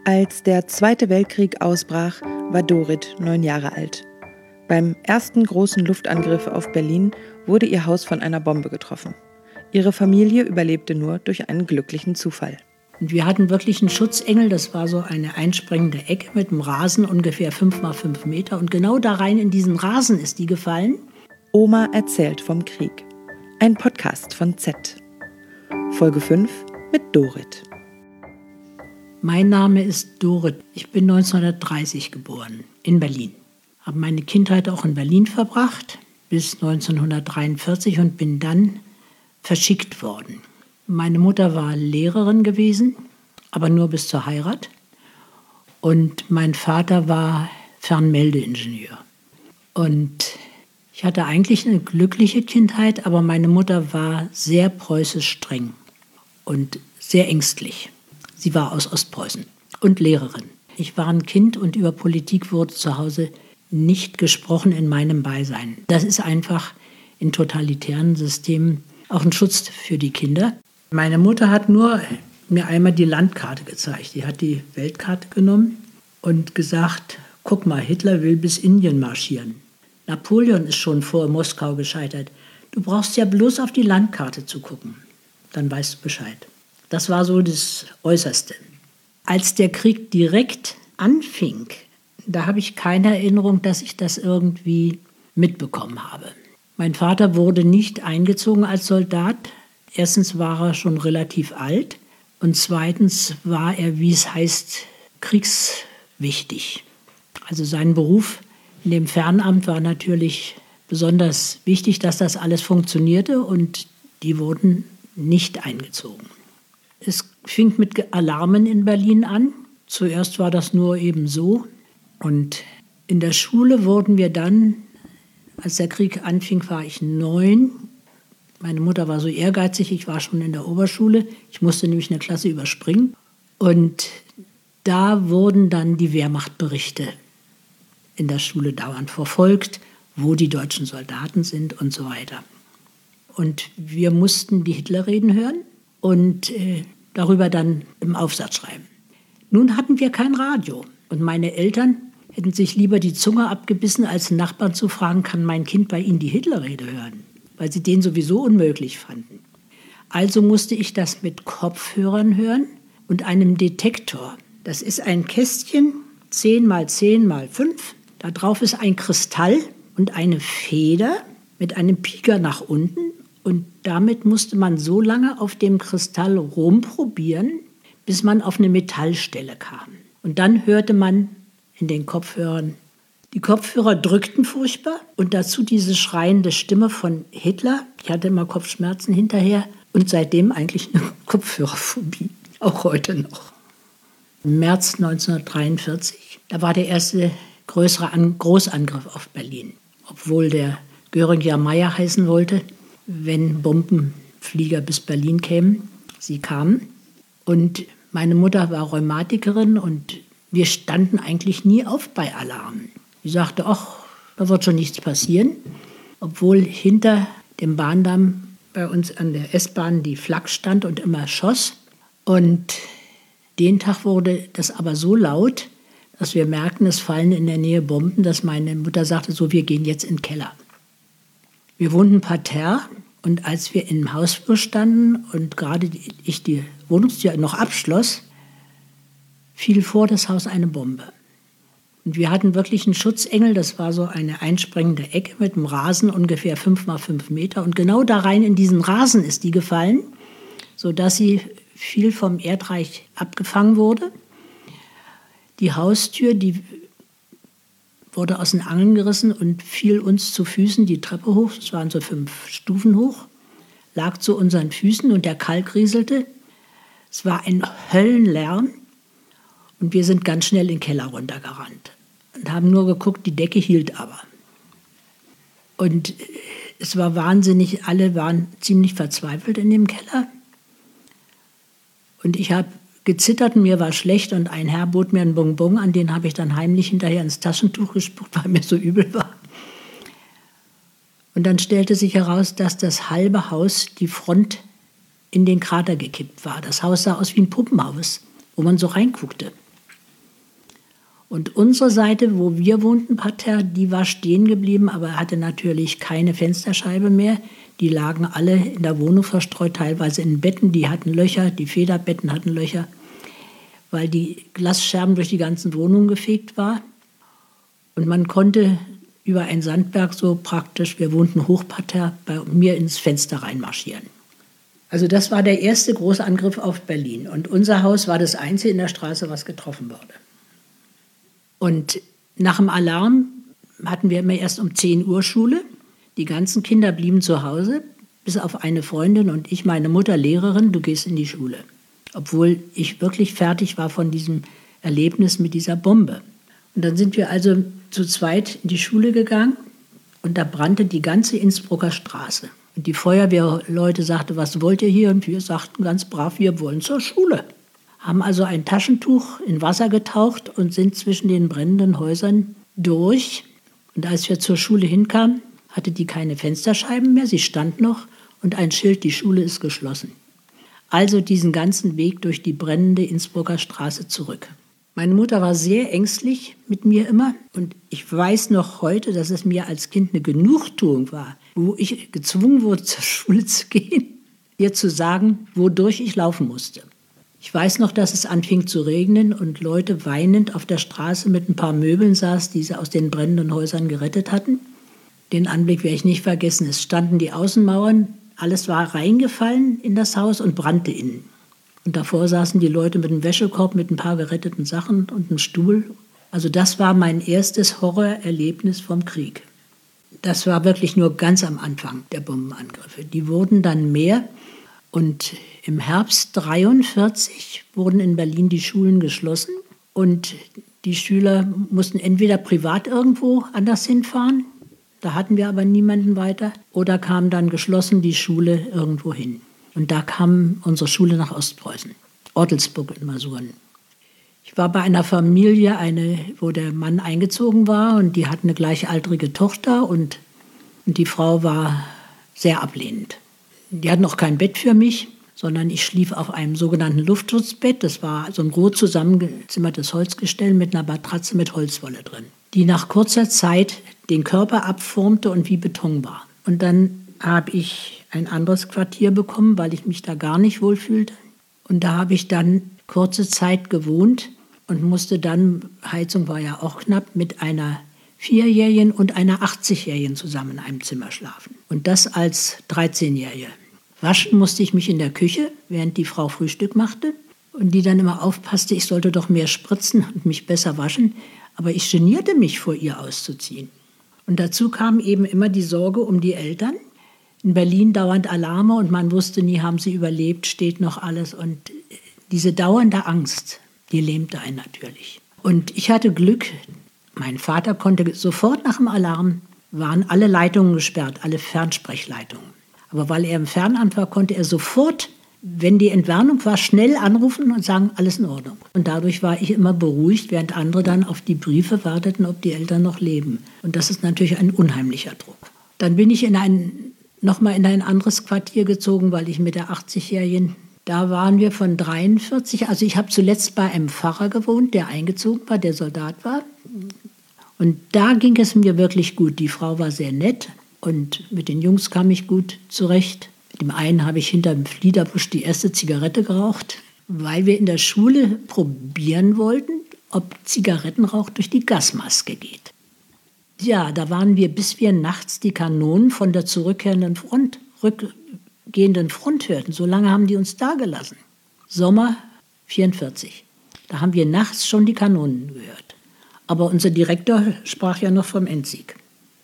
Als der Zweite Weltkrieg ausbrach, war Dorit 9 Jahre alt. Beim ersten großen Luftangriff auf Berlin wurde ihr Haus von einer Bombe getroffen. Ihre Familie überlebte nur durch einen glücklichen Zufall. Und wir hatten wirklich einen Schutzengel, das war so eine einspringende Ecke mit einem Rasen, ungefähr 5 mal 5 Meter. Und genau da rein in diesen Rasen ist die gefallen. Oma erzählt vom Krieg. Ein Podcast von Z. Folge 5 mit Dorit. Mein Name ist Dorit. Ich bin 1930 geboren, in Berlin. Habe meine Kindheit auch in Berlin verbracht, bis 1943 und bin dann verschickt worden. Meine Mutter war Lehrerin gewesen, aber nur bis zur Heirat. Und mein Vater war Fernmeldeingenieur. Und ich hatte eigentlich eine glückliche Kindheit, aber meine Mutter war sehr preußisch streng und sehr ängstlich. Sie war aus Ostpreußen und Lehrerin. Ich war ein Kind und über Politik wurde zu Hause nicht gesprochen in meinem Beisein. Das ist einfach in totalitären Systemen auch ein Schutz für die Kinder. Meine Mutter hat nur mir einmal die Landkarte gezeigt. Die hat die Weltkarte genommen und gesagt, guck mal, Hitler will bis Indien marschieren. Napoleon ist schon vor Moskau gescheitert. Du brauchst ja bloß auf die Landkarte zu gucken. Dann weißt du Bescheid. Das war so das Äußerste. Als der Krieg direkt anfing, da habe ich keine Erinnerung, dass ich das irgendwie mitbekommen habe. Mein Vater wurde nicht eingezogen als Soldat. Erstens war er schon relativ alt und zweitens war er, wie es heißt, kriegswichtig. Also sein Beruf in dem Fernamt war natürlich besonders wichtig, dass das alles funktionierte und die wurden nicht eingezogen. Es fing mit Alarmen in Berlin an. Zuerst war das nur eben so. Und in der Schule wurden wir dann, als der Krieg anfing, war ich 9. Meine Mutter war so ehrgeizig, ich war schon in der Oberschule. Ich musste nämlich eine Klasse überspringen. Und da wurden dann die Wehrmachtberichte in der Schule dauernd verfolgt, wo die deutschen Soldaten sind und so weiter. Und wir mussten die Hitlerreden hören und darüber dann im Aufsatz schreiben. Nun hatten wir kein Radio und meine Eltern hätten sich lieber die Zunge abgebissen, als den Nachbarn zu fragen, kann mein Kind bei Ihnen die Hitlerrede hören? Weil sie den sowieso unmöglich fanden. Also musste ich das mit Kopfhörern hören und einem Detektor. Das ist ein Kästchen, 10 mal 10 mal 5. Da drauf ist ein Kristall und eine Feder mit einem Pieker nach unten. Und damit musste man so lange auf dem Kristall rumprobieren, bis man auf eine Metallstelle kam. Und dann hörte man in den Kopfhörern, die Kopfhörer drückten furchtbar und dazu diese schreiende Stimme von Hitler. Ich hatte immer Kopfschmerzen hinterher und seitdem eigentlich eine Kopfhörerphobie, auch heute noch. Im März 1943, da war der erste größere Großangriff auf Berlin, obwohl der Göring-Meier heißen wollte, wenn Bombenflieger bis Berlin kämen. Sie kamen und meine Mutter war Rheumatikerin und wir standen eigentlich nie auf bei Alarmen. Sie sagte, ach, da wird schon nichts passieren, obwohl hinter dem Bahndamm bei uns an der S-Bahn die Flak stand und immer schoss. Und den Tag wurde das aber so laut, dass wir merkten, es fallen in der Nähe Bomben, dass meine Mutter sagte, so, wir gehen jetzt in den Keller. Wir wohnten parterre und als wir im Hausflur standen und gerade ich die Wohnungstür noch abschloss, fiel vor das Haus eine Bombe. Und wir hatten wirklich einen Schutzengel, das war so eine einspringende Ecke mit einem Rasen, ungefähr 5 mal 5 Meter. Und genau da rein in diesen Rasen ist die gefallen, sodass sie viel vom Erdreich abgefangen wurde. Die Haustür, die wurde aus den Angeln gerissen und fiel uns zu Füßen die Treppe hoch, es waren so 5 Stufen hoch, lag zu unseren Füßen und der Kalk rieselte. Es war ein Höllenlärm und wir sind ganz schnell in den Keller runtergerannt und haben nur geguckt, die Decke hielt aber. Und es war wahnsinnig, alle waren ziemlich verzweifelt in dem Keller. Und ich habe gezittert und mir war schlecht und ein Herr bot mir einen Bonbon an, den habe ich dann heimlich hinterher ins Taschentuch gespuckt, weil mir so übel war. Und dann stellte sich heraus, dass das halbe Haus, die Front in den Krater gekippt war. Das Haus sah aus wie ein Puppenhaus, wo man so reinguckte. Und unsere Seite, wo wir wohnten, Parterre, die war stehen geblieben, aber hatte natürlich keine Fensterscheibe mehr. Die lagen alle in der Wohnung verstreut, teilweise in Betten, die hatten Löcher, die Federbetten hatten Löcher, weil die Glasscherben durch die ganzen Wohnungen gefegt war. Und man konnte über einen Sandberg so praktisch, wir wohnten Hochparterre, bei mir ins Fenster reinmarschieren. Also das war der erste große Angriff auf Berlin. Und unser Haus war das einzige in der Straße, was getroffen wurde. Und nach dem Alarm hatten wir immer erst um 10 Uhr Schule. Die ganzen Kinder blieben zu Hause, bis auf eine Freundin und ich, meine Mutter, Lehrerin, du gehst in die Schule. Obwohl ich wirklich fertig war von diesem Erlebnis mit dieser Bombe. Und dann sind wir also zu zweit in die Schule gegangen und da brannte die ganze Innsbrucker Straße. Und die Feuerwehrleute sagten, was wollt ihr hier? Und wir sagten ganz brav, wir wollen zur Schule. Haben also ein Taschentuch in Wasser getaucht und sind zwischen den brennenden Häusern durch. Und als wir zur Schule hinkamen, hatte die keine Fensterscheiben mehr, sie stand noch und ein Schild, die Schule ist geschlossen. Also diesen ganzen Weg durch die brennende Innsbrucker Straße zurück. Meine Mutter war sehr ängstlich mit mir immer und ich weiß noch heute, dass es mir als Kind eine Genugtuung war, wo ich gezwungen wurde, zur Schule zu gehen, ihr zu sagen, wodurch ich laufen musste. Ich weiß noch, dass es anfing zu regnen und Leute weinend auf der Straße mit ein paar Möbeln saßen, die sie aus den brennenden Häusern gerettet hatten. Den Anblick werde ich nicht vergessen. Es standen die Außenmauern, alles war reingefallen in das Haus und brannte innen. Und davor saßen die Leute mit einem Wäschekorb, mit ein paar geretteten Sachen und einem Stuhl. Also das war mein erstes Horrorerlebnis vom Krieg. Das war wirklich nur ganz am Anfang der Bombenangriffe. Die wurden dann mehr. Und im Herbst 1943 wurden in Berlin die Schulen geschlossen. Und die Schüler mussten entweder privat irgendwo anders hinfahren, da hatten wir aber niemanden weiter, oder kam dann geschlossen die Schule irgendwo hin. Und da kam unsere Schule nach Ostpreußen, Ortelsburg in Masuren. Ich war bei einer Familie, wo der Mann eingezogen war und die hatte eine gleichaltrige Tochter und die Frau war sehr ablehnend. Die hatten noch kein Bett für mich, sondern ich schlief auf einem sogenannten Luftschutzbett. Das war so ein groß zusammengezimmertes Holzgestell mit einer Matratze mit Holzwolle drin, die nach kurzer Zeit den Körper abformte und wie Beton war. Und dann habe ich ein anderes Quartier bekommen, weil ich mich da gar nicht wohlfühlte. Und da habe ich dann kurze Zeit gewohnt und musste dann, Heizung war ja auch knapp, mit einer 4-Jährigen und einer 80-Jährigen zusammen in einem Zimmer schlafen. Und das als 13-Jährige. Waschen musste ich mich in der Küche, während die Frau Frühstück machte. Und die dann immer aufpasste, ich sollte doch mehr spritzen und mich besser waschen. Aber ich genierte mich, vor ihr auszuziehen. Und dazu kam eben immer die Sorge um die Eltern. In Berlin dauernd Alarme und man wusste nie, haben sie überlebt, steht noch alles. Und diese dauernde Angst, die lähmte einen natürlich. Und ich hatte Glück, mein Vater konnte sofort nach dem Alarm, waren alle Leitungen gesperrt, alle Fernsprechleitungen. Aber weil er im Fernamt war, konnte er sofort, wenn die Entwarnung war, schnell anrufen und sagen, alles in Ordnung. Und dadurch war ich immer beruhigt, während andere dann auf die Briefe warteten, ob die Eltern noch leben. Und das ist natürlich ein unheimlicher Druck. Dann bin ich nochmal in ein anderes Quartier gezogen, weil ich mit der 80-Jährigen, da waren wir von 43, also ich habe zuletzt bei einem Pfarrer gewohnt, der eingezogen war, der Soldat war. Und da ging es mir wirklich gut. Die Frau war sehr nett und mit den Jungs kam ich gut zurecht. Mit dem einen habe ich hinter dem Fliederbusch die erste Zigarette geraucht, weil wir in der Schule probieren wollten, ob Zigarettenrauch durch die Gasmaske geht. Ja, da waren wir, bis wir nachts die Kanonen von der rückgehenden Front hörten. So lange haben die uns da gelassen. Sommer 1944. Da haben wir nachts schon die Kanonen gehört. Aber unser Direktor sprach ja noch vom Endsieg.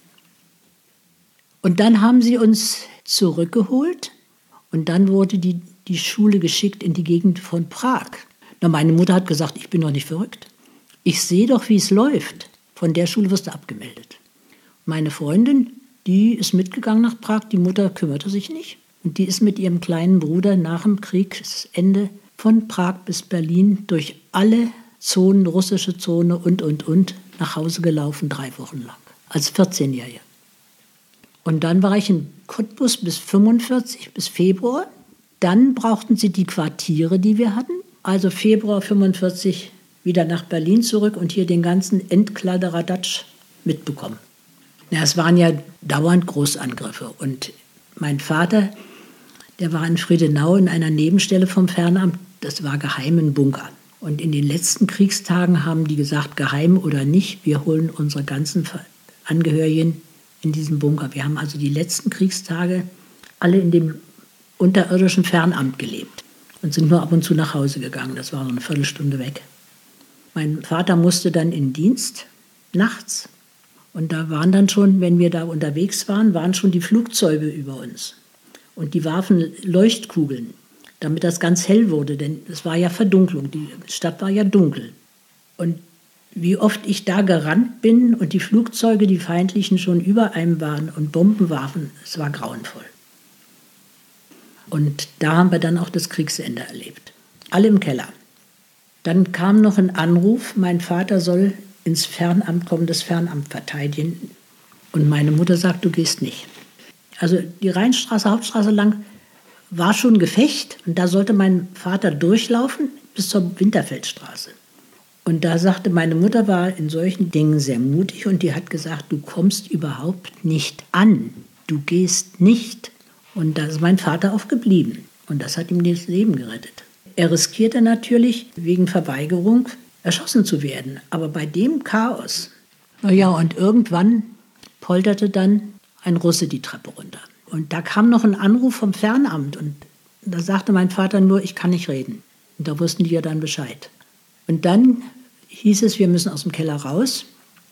Und dann haben sie uns zurückgeholt und dann wurde die Schule geschickt in die Gegend von Prag. Na, meine Mutter hat gesagt, ich bin doch nicht verrückt. Ich sehe doch, wie es läuft. Von der Schule wirst du abgemeldet. Meine Freundin, die ist mitgegangen nach Prag, die Mutter kümmerte sich nicht. Und die ist mit ihrem kleinen Bruder nach dem Kriegsende von Prag bis Berlin durch alle Zonen, russische Zone und, nach Hause gelaufen, 3 Wochen lang, als 14-Jährige. Und dann war ich in Cottbus bis 45, bis Februar. Dann brauchten sie die Quartiere, die wir hatten. Also Februar 45 wieder nach Berlin zurück und hier den ganzen Endkladderadatsch mitbekommen. Ja, es waren ja dauernd Großangriffe. Und mein Vater, der war in Friedenau in einer Nebenstelle vom Fernamt, das war geheim im Bunker. Und in den letzten Kriegstagen haben die gesagt, geheim oder nicht, wir holen unsere ganzen Angehörigen in diesen Bunker. Wir haben also die letzten Kriegstage alle in dem unterirdischen Fernamt gelebt und sind nur ab und zu nach Hause gegangen. Das war so eine Viertelstunde weg. Mein Vater musste dann in Dienst, nachts. Und da waren dann schon, wenn wir da unterwegs waren schon die Flugzeuge über uns. Und die warfen Leuchtkugeln, damit das ganz hell wurde, denn es war ja Verdunklung, die Stadt war ja dunkel. Und wie oft ich da gerannt bin und die Flugzeuge, die feindlichen, schon über einem waren und Bomben warfen, es war grauenvoll. Und da haben wir dann auch das Kriegsende erlebt. Alle im Keller. Dann kam noch ein Anruf, mein Vater soll ins Fernamt kommen, das Fernamt verteidigen. Und meine Mutter sagt, du gehst nicht. Also die Rheinstraße, Hauptstraße lang war schon Gefecht. Und da sollte mein Vater durchlaufen bis zur Winterfeldstraße. Und da sagte, meine Mutter war in solchen Dingen sehr mutig und die hat gesagt, du kommst überhaupt nicht an. Du gehst nicht. Und da ist mein Vater auch geblieben. Und das hat ihm das Leben gerettet. Er riskierte natürlich wegen Verweigerung erschossen zu werden. Aber bei dem Chaos, und irgendwann polterte dann ein Russe die Treppe runter. Und da kam noch ein Anruf vom Fernamt und da sagte mein Vater nur, ich kann nicht reden. Und da wussten die ja dann Bescheid. Und dann hieß es, wir müssen aus dem Keller raus.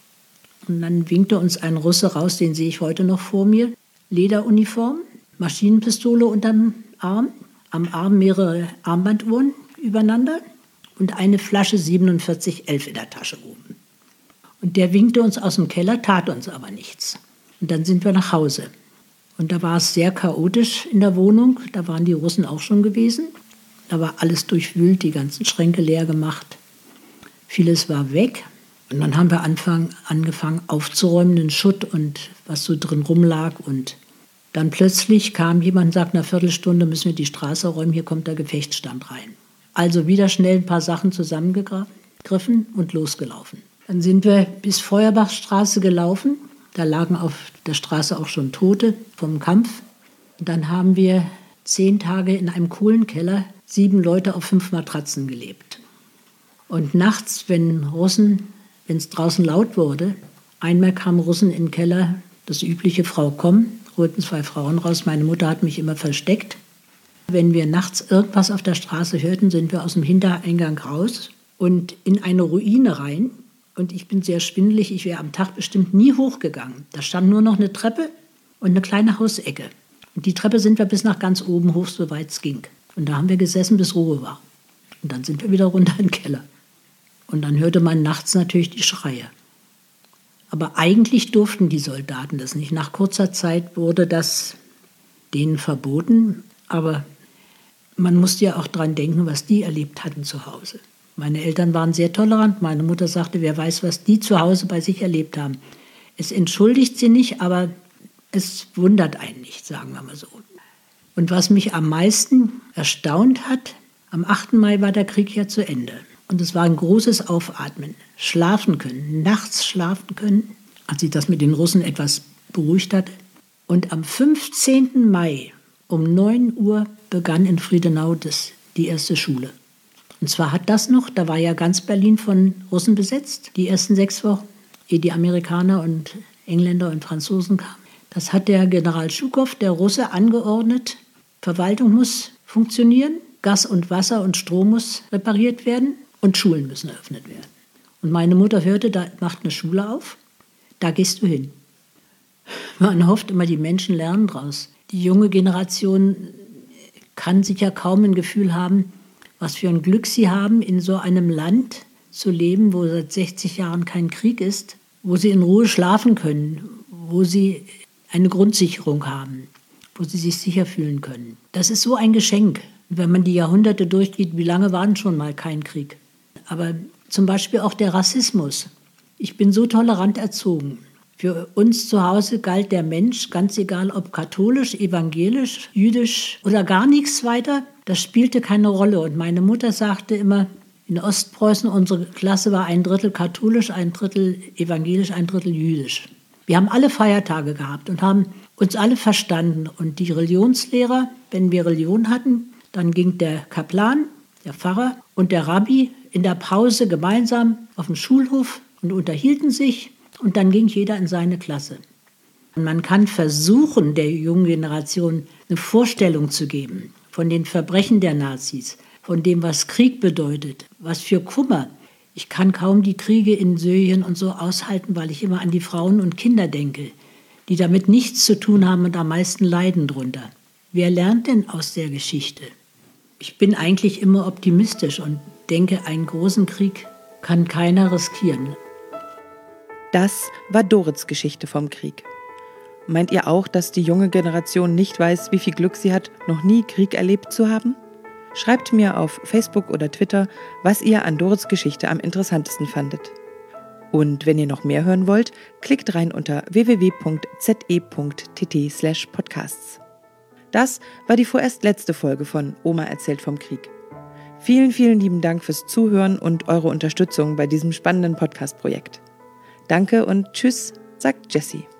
Und dann winkte uns ein Russe raus, den sehe ich heute noch vor mir. Lederuniform, Maschinenpistole unterm Arm, am Arm mehrere Armbanduhren übereinander und eine Flasche 4711 in der Tasche oben. Und der winkte uns aus dem Keller, tat uns aber nichts. Und dann sind wir nach Hause. Und da war es sehr chaotisch in der Wohnung. Da waren die Russen auch schon gewesen. Da war alles durchwühlt, die ganzen Schränke leer gemacht. Vieles war weg. Und dann haben wir angefangen aufzuräumen, den Schutt und was so drin rumlag. Und dann plötzlich kam jemand und sagte, nach einer Viertelstunde müssen wir die Straße räumen, hier kommt der Gefechtsstand rein. Also wieder schnell ein paar Sachen zusammengegriffen und losgelaufen. Dann sind wir bis Feuerbachstraße gelaufen. Da lagen auf der Straße auch schon Tote vom Kampf. Und dann haben wir 10 Tage in einem Kohlenkeller 7 Leute auf 5 Matratzen gelebt. Und nachts, wenn es draußen laut wurde, einmal kamen Russen in den Keller, das übliche, Frau komm, holten 2 Frauen raus. Meine Mutter hat mich immer versteckt. Wenn wir nachts irgendwas auf der Straße hörten, sind wir aus dem Hintereingang raus und in eine Ruine rein. Und ich bin sehr schwindelig, ich wäre am Tag bestimmt nie hochgegangen. Da stand nur noch eine Treppe und eine kleine Hausecke. Und die Treppe sind wir bis nach ganz oben hoch, soweit es ging. Und da haben wir gesessen, bis Ruhe war. Und dann sind wir wieder runter in den Keller. Und dann hörte man nachts natürlich die Schreie. Aber eigentlich durften die Soldaten das nicht. Nach kurzer Zeit wurde das denen verboten. Aber man musste ja auch dran denken, was die erlebt hatten zu Hause. Meine Eltern waren sehr tolerant. Meine Mutter sagte, wer weiß, was die zu Hause bei sich erlebt haben. Es entschuldigt sie nicht, aber es wundert einen nicht, sagen wir mal so. Und was mich am meisten erstaunt hat, am 8. Mai war der Krieg ja zu Ende. Und es war ein großes Aufatmen. Schlafen können, nachts schlafen können, als sich das mit den Russen etwas beruhigt hatte. Und am 15. Mai um 9 Uhr begann in Friedenau die erste Schule. Und zwar hat das noch, da war ja ganz Berlin von Russen besetzt, die ersten 6 Wochen, ehe die Amerikaner und Engländer und Franzosen kamen. Das hat der General Schukow, der Russe, angeordnet. Verwaltung muss funktionieren, Gas und Wasser und Strom muss repariert werden und Schulen müssen eröffnet werden. Und meine Mutter hörte, da macht eine Schule auf, da gehst du hin. Man hofft immer, die Menschen lernen draus. Die junge Generation kann sicher kaum ein Gefühl haben, was für ein Glück sie haben, in so einem Land zu leben, wo seit 60 Jahren kein Krieg ist, wo sie in Ruhe schlafen können, wo sie eine Grundsicherung haben, wo sie sich sicher fühlen können. Das ist so ein Geschenk. Wenn man die Jahrhunderte durchgeht, wie lange war denn schon mal kein Krieg? Aber zum Beispiel auch der Rassismus. Ich bin so tolerant erzogen. Für uns zu Hause galt der Mensch, ganz egal ob katholisch, evangelisch, jüdisch oder gar nichts weiter, das spielte keine Rolle. Und meine Mutter sagte immer, In Ostpreußen, unsere Klasse war 1/3 katholisch, 1/3 evangelisch, 1/3 jüdisch. Wir haben alle Feiertage gehabt und haben uns alle verstanden. Und die Religionslehrer, wenn wir Religion hatten, dann ging der Kaplan, der Pfarrer und der Rabbi in der Pause gemeinsam auf dem Schulhof und unterhielten sich. Und dann ging jeder in seine Klasse. Und man kann versuchen, der jungen Generation eine Vorstellung zu geben von den Verbrechen der Nazis, von dem, was Krieg bedeutet, was für Kummer. Ich kann kaum die Kriege in Syrien und so aushalten, weil ich immer an die Frauen und Kinder denke, die damit nichts zu tun haben und am meisten leiden drunter. Wer lernt denn aus der Geschichte? Ich bin eigentlich immer optimistisch und denke, einen großen Krieg kann keiner riskieren. Das war Dorits Geschichte vom Krieg. Meint ihr auch, dass die junge Generation nicht weiß, wie viel Glück sie hat, noch nie Krieg erlebt zu haben? Schreibt mir auf Facebook oder Twitter, was ihr an Dorits Geschichte am interessantesten fandet. Und wenn ihr noch mehr hören wollt, klickt rein unter www.ze.tt/podcasts. Das war die vorerst letzte Folge von Oma erzählt vom Krieg. Vielen, vielen lieben Dank fürs Zuhören und eure Unterstützung bei diesem spannenden Podcast-Projekt. Danke und tschüss, sagt Jessie.